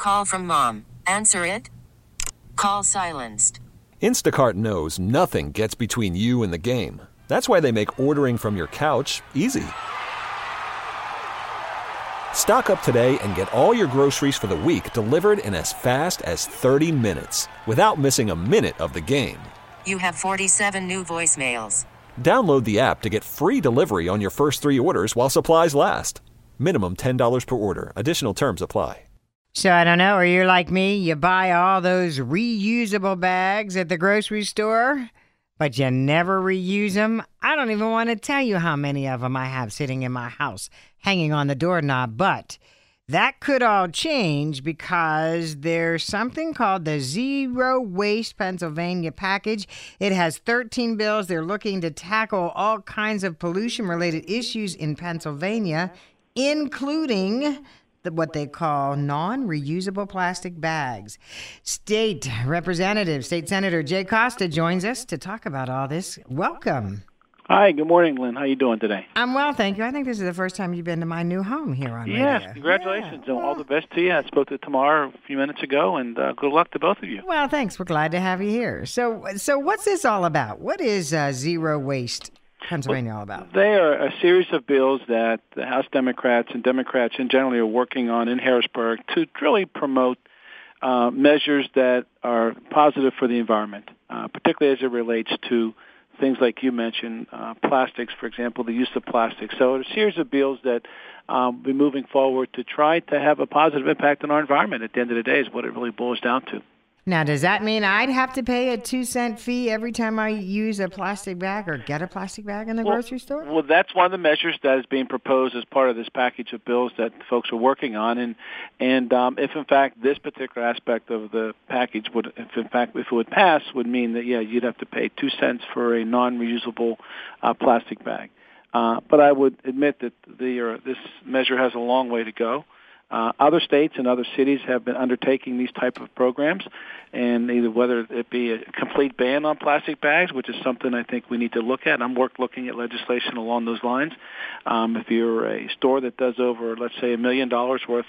Call from mom. Answer it. Call silenced. Instacart knows nothing gets between you and the game. That's why they make ordering from your couch easy. Stock up today and get all your groceries for the week delivered in as fast as 30 minutes without missing a minute of the game. You have 47 new voicemails. Download the app to get free delivery on your first 3 orders while supplies last. Minimum $10 per order. Additional terms apply. So I don't know, are you like me? You buy all those reusable bags at the grocery store, but you never reuse them? I don't even want to tell you how many of them I have sitting in my house, hanging on the doorknob. But that could all change because there's something called the Zero Waste Pennsylvania package. It has 13 bills. They're looking to tackle all kinds of pollution-related issues in Pennsylvania, including what they call non-reusable plastic bags. State Representative, State Senator Jay Costa joins us to talk about all this. Welcome. Hi, good morning, Lynn. How you doing today? I'm well, thank you. I think this is the first time you've been to my new home here on radio. Yes, congratulations. Yeah. All the best to you. I spoke to Tamar a few minutes ago, and good luck to both of you. Well, thanks. We're glad to have you here. So what's this all about? What is Zero Waste Pennsylvania all about? They are a series of bills that the House Democrats and Democrats in general are working on in Harrisburg to really promote measures that are positive for the environment, particularly as it relates to things like you mentioned, plastics, for example, the use of plastic. So a series of bills that will be moving forward to try to have a positive impact on our environment at the end of the day is what it really boils down to. Now, does that mean I'd have to pay a 2-cent fee every time I use a plastic bag or get a plastic bag in the grocery store? Well, that's one of the measures that is being proposed as part of this package of bills that folks are working on. And if, in fact, this particular aspect of the package if it would pass, would mean that, you'd have to pay 2 cents for a non-reusable plastic bag. But I would admit that this measure has a long way to go. Other states and other cities have been undertaking these type of programs, and whether it be a complete ban on plastic bags, which is something I think we need to look at. I'm looking at legislation along those lines. If you're a store that does over, let's say, $1 million worth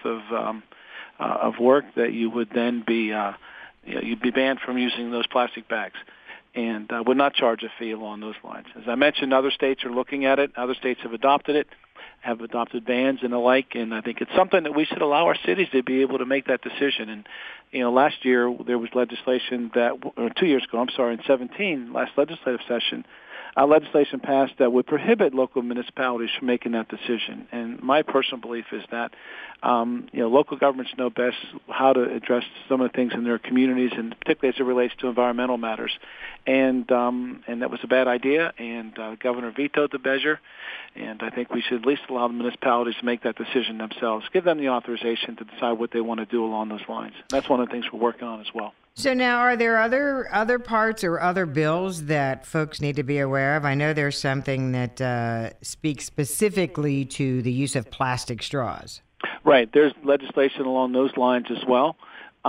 of work, that you would then be you'd be banned from using those plastic bags, and would not charge a fee along those lines. As I mentioned, other states are looking at it. Other states have adopted it, have adopted bans and the like, and I think it's something that we should allow our cities to be able to make that decision. And last year there was legislation or 2 years ago, in 2017, last legislative session, legislation passed that would prohibit local municipalities from making that decision. And my personal belief is that local governments know best how to address some of the things in their communities, and particularly as it relates to environmental matters. And that was a bad idea, and the governor vetoed the measure. And I think we should at least allow the municipalities to make that decision themselves, give them the authorization to decide what they want to do along those lines. That's one of the things we're working on as well. So now, are there other parts or other bills that folks need to be aware of? I know there's something that speaks specifically to the use of plastic straws. Right. There's legislation along those lines as well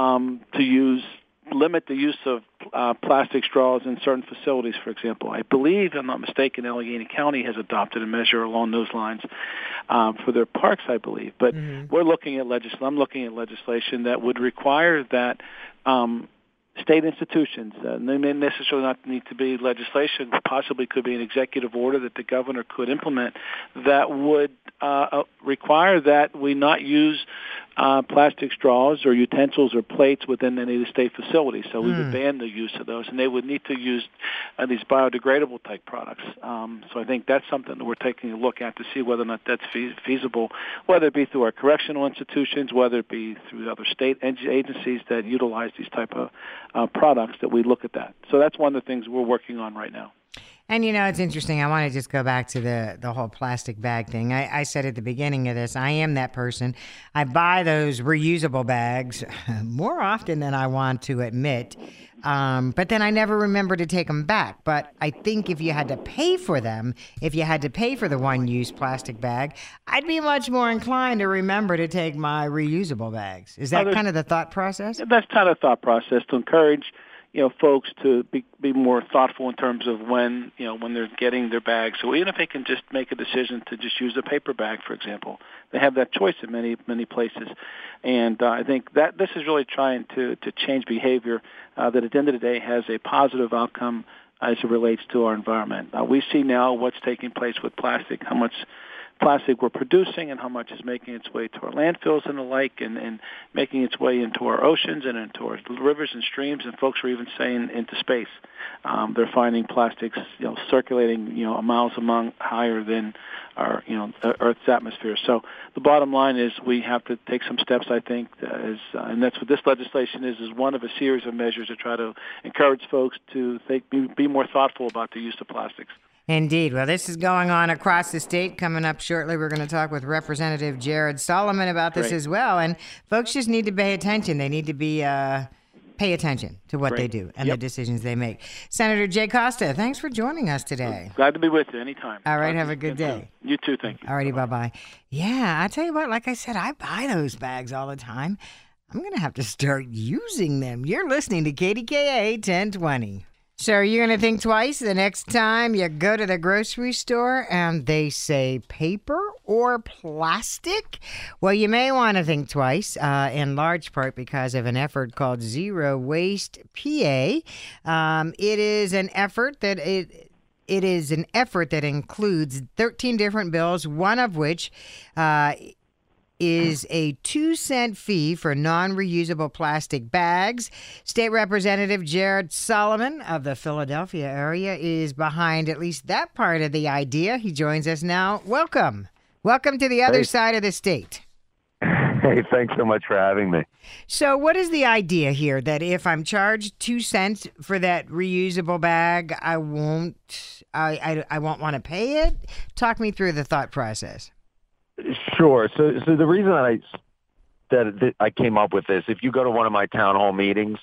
to limit the use of plastic straws in certain facilities, for example. I believe, if I'm not mistaken, Allegheny County has adopted a measure along those lines for their parks, I believe. But we're looking at I'm looking at legislation that would require that state institutions, they may necessarily not need to be legislation, possibly could be an executive order that the governor could implement that would require that we not use plastic straws or utensils or plates within any of the state facilities. So we would ban the use of those, and they would need to use these biodegradable type products. So I think that's something that we're taking a look at to see whether or not that's feasible, whether it be through our correctional institutions, whether it be through other state agencies that utilize these type of products, that we look at that. So that's one of the things we're working on right now. And, it's interesting. I want to just go back to the whole plastic bag thing. I said at the beginning of this, I am that person. I buy those reusable bags more often than I want to admit. But then I never remember to take them back. But I think if you had to pay for them, if you had to pay for the one-use plastic bag, I'd be much more inclined to remember to take my reusable bags. Is that kind of the thought process? That's kind of the thought process, to encourage folks to be more thoughtful in terms of when they're getting their bags. So even if they can just make a decision to just use a paper bag, for example, they have that choice in many places. And I think that this is really trying to change behavior that at the end of the day has a positive outcome as it relates to our environment. We see now what's taking place with plastic, how much plastic we're producing and how much is making its way to our landfills and the like, and making its way into our oceans and into our rivers and streams, and folks are even saying into space. They're finding plastics, circulating, miles higher than our, Earth's atmosphere. So the bottom line is we have to take some steps, I think, and that's what this legislation is one of a series of measures to try to encourage folks to be more thoughtful about the use of plastics. Indeed. Well, this is going on across the state. Coming up shortly, we're going to talk with Representative Jared Solomon about this as well. And folks just need to pay attention. They need to pay attention to what they do and the decisions they make. Senator Jay Costa, thanks for joining us today. Glad to be with you anytime. All right, have a good day. You too, thank you. All righty, bye-bye. Yeah, I tell you what, like I said, I buy those bags all the time. I'm going to have to start using them. You're listening to KDKA 1020. So are you going to think twice the next time you go to the grocery store and they say paper or plastic? Well, you may want to think twice, in large part because of an effort called Zero Waste PA. It is an effort that includes 13 different bills, one of which is a 2-cent fee for non-reusable plastic bags. State Representative Jared Solomon of the Philadelphia area is behind at least that part of the idea. He joins us now. Welcome. Welcome to the other side of the state. Hey, thanks so much for having me. So what is the idea here, that if I'm charged 2 cents for that reusable bag, I won't want to pay it? Talk me through the thought process. Sure. So the reason that I came up with this, if you go to one of my town hall meetings,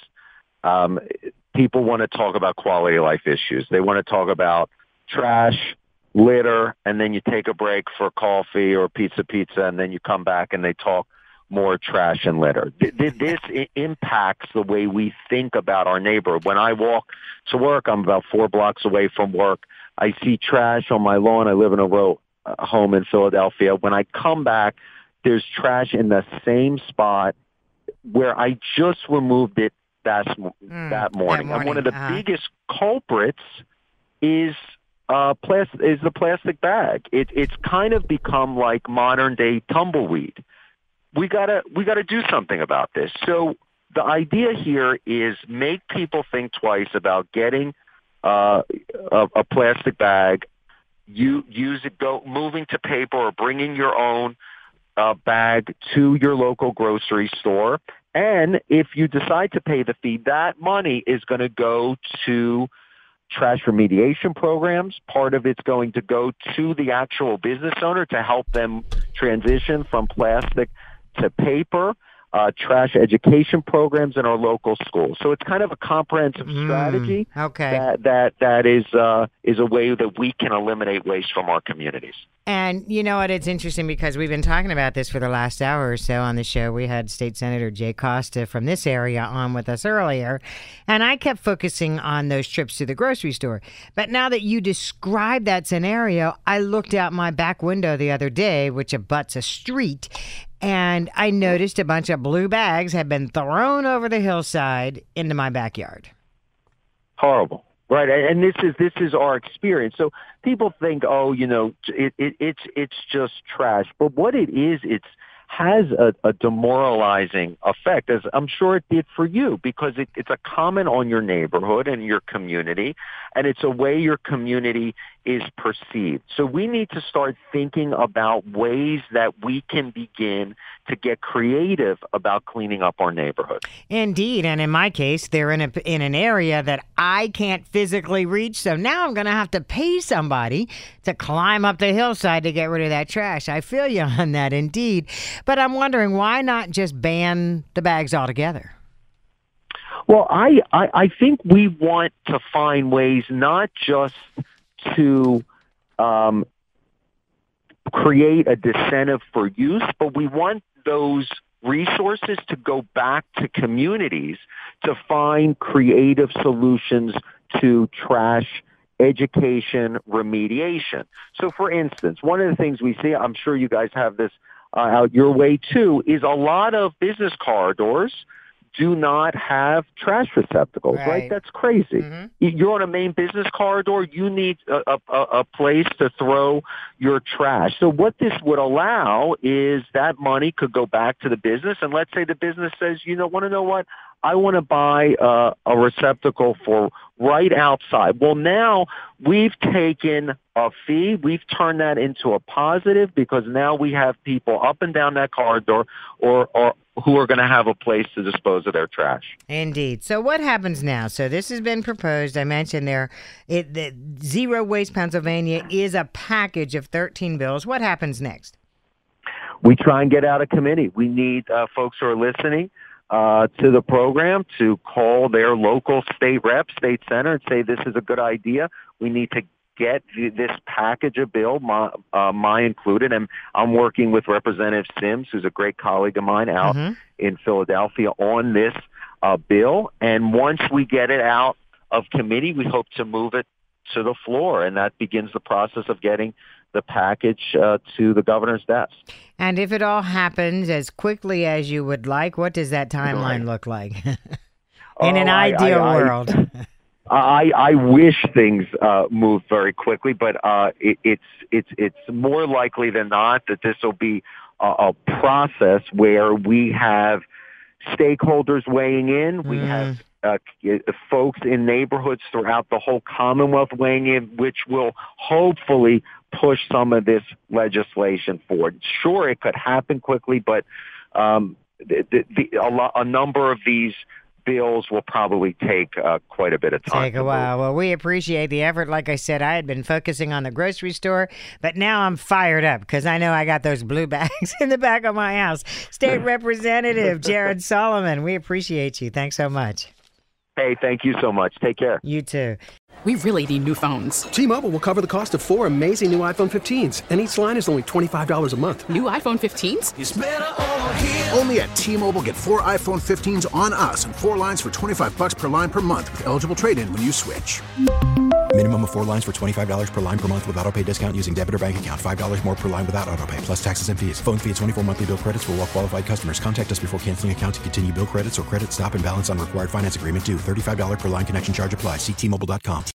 people want to talk about quality of life issues. They want to talk about trash, litter, and then you take a break for coffee or pizza, and then you come back and they talk more trash and litter. This impacts the way we think about our neighborhood. When I walk to work, I'm about 4 blocks away from work. I see trash on my lawn. I live in a home in Philadelphia. When I come back, there's trash in the same spot where I just removed it that morning. And one of the biggest culprits is the plastic bag. It's kind of become like modern day tumbleweed. We gotta do something about this. So the idea here is make people think twice about getting a plastic bag. Moving to paper or bringing your own bag to your local grocery store. And if you decide to pay the fee, that money is going to go to trash remediation programs. Part of it's going to go to the actual business owner to help them transition from plastic to paper. Trash education programs in our local schools. So it's kind of a comprehensive strategy that is a way that we can eliminate waste from our communities. And you know what? It's interesting because we've been talking about this for the last hour or so on the show. We had State Senator Jay Costa from this area on with us earlier, and I kept focusing on those trips to the grocery store. But now that you described that scenario, I looked out my back window the other day, which abuts a street, and I noticed a bunch of blue bags had been thrown over the hillside into my backyard. Horrible. Right, and this is our experience. So people think, it's just trash. But what it is, has a demoralizing effect, as I'm sure it did for you, because it's a comment on your neighborhood and your community, and it's a way your community is perceived. So we need to start thinking about ways that we can begin to get creative about cleaning up our neighborhood. Indeed, and in my case, they're in an area that I can't physically reach, so now I'm going to have to pay somebody to climb up the hillside to get rid of that trash. I feel you on that, indeed. But I'm wondering, why not just ban the bags altogether? Well, I think we want to find ways not just to create a disincentive for use, but we want those resources to go back to communities to find creative solutions to trash education remediation. So, for instance, one of the things we see, I'm sure you guys have this out your way too, is a lot of business corridors do not have trash receptacles, right? That's crazy. Mm-hmm. You're on a main business corridor, you need a place to throw your trash. So what this would allow is that money could go back to the business, and let's say the business says, want to know what? I want to buy a receptacle for right outside. Well, now we've taken a fee. We've turned that into a positive because now we have people up and down that corridor or who are going to have a place to dispose of their trash. Indeed. So what happens now? So this has been proposed. I mentioned the Zero Waste Pennsylvania is a package of 13 bills. What happens next? We try and get out of committee. We need folks who are listening to the program to call their local state rep, state senator, and say this is a good idea. We need to get this package of bill, my included, and I'm working with Representative Sims, who's a great colleague of mine out in Philadelphia, on this bill. And once we get it out of committee, we hope to move it to the floor, and that begins the process of getting the package to the governor's desk. And if it all happens as quickly as you would like, what does that timeline look like? In an ideal world. I wish things moved very quickly, but it's more likely than not that this will be a process where we have stakeholders weighing in. We have folks in neighborhoods throughout the whole Commonwealth weighing in, which will hopefully push some of this legislation forward. Sure, it could happen quickly, but a number of these bills will probably take quite a bit of time. Take a while. Well, we appreciate the effort. Like I said, I had been focusing on the grocery store, but now I'm fired up because I know I got those blue bags in the back of my house. State Representative Jared Solomon, we appreciate you. Thanks so much. Hey, thank you so much. Take care. You too. We really need new phones. T-Mobile will cover the cost of 4 amazing new iPhone 15s, and each line is only $25 a month. New iPhone 15s? It's better over here. Only at T-Mobile, get 4 iPhone 15s on us and 4 lines for $25 per line per month with eligible trade-in when you switch. Minimum of 4 lines for $25 per line per month with autopay discount using debit or bank account. $5 more per line without autopay, plus taxes and fees. Phone fee at 24 monthly bill credits for well-qualified customers. Contact us before canceling account to continue bill credits or credit stop and balance on required finance agreement due. $35 per line connection charge applies. See T-Mobile.com.